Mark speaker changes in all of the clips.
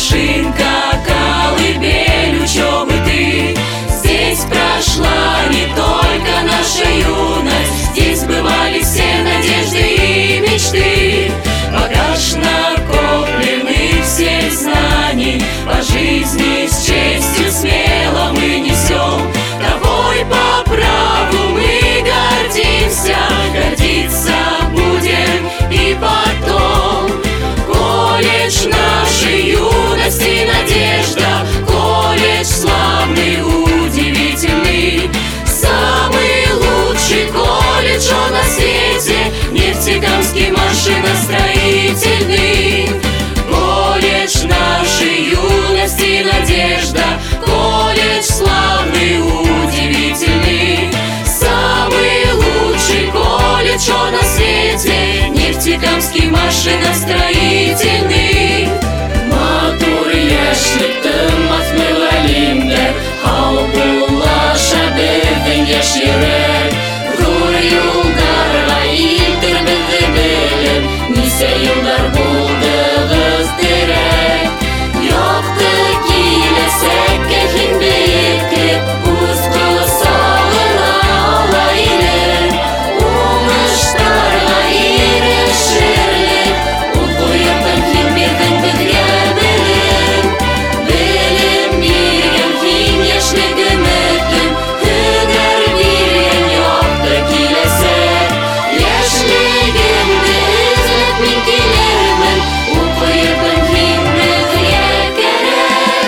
Speaker 1: машинка, колыбель учебы ты. Здесь прошла не только наша юность, здесь бывали все надежды и мечты. Багаж накопленных всех знаний по жизни с честью смело мы несем. Тобой по праву мы гордимся, гордиться будем и потом. Колледж нашей юности надежда, колледж славный, удивительный. Самый лучший колледж он на свете, Нефтекамский машиностроительный. Колледж нашей юности надежда, колледж славный, удивительный. Самый лучший колледж он на свете, Нефтекамский машиностроительный.
Speaker 2: Матур яшьлектен матмылалимдер, Халбулаша беҙҙең йәш йөрәк. Ҙур юлдарға илтер беҙҙе белем, нисә йылдар булдығыҙ терәк. Яҡты киләсәккә һин бейеклек, үҙ ҡосағына ала илем. Уңыштарға ирешерлек, ул ҡуйырҙан һин бирҙең беҙгә белем. Белем биргән һин йәшлек өмөтөн, һөнәр биргән яҡты киләсәк. Йәшлегемде эҙләп мин килермен, ул ҡуйырҙан һин беҙгә кәрәк.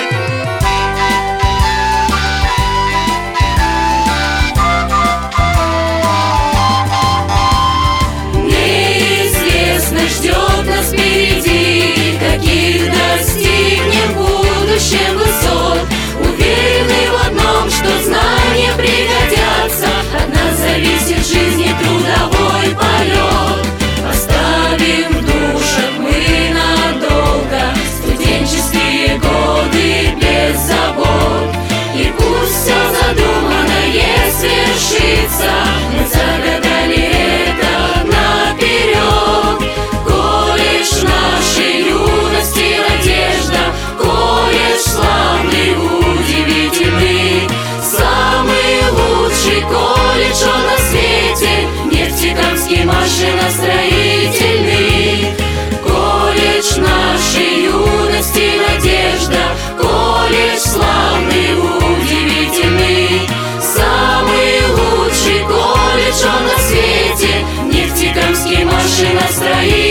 Speaker 1: Неизвестно ждет нас впереди, каких достигнем в будущем высот. Уверены в одном, что знания пригодятся, от нас зависит жизнь и трудовой полет. Оставим в душах мы надолго студенческие годы без забот. И пусть все задуманное свершится, мы загадали это наперед. Колледж нашей юности надежда, колледж славный, удивительный. Самый лучший колледж он на свете, Нефтекамский машиностроительный. Колледж нашей юности надежда, колледж славный, удивительный. Самый лучший колледж он на свете, Нефтекамский машиностроительный.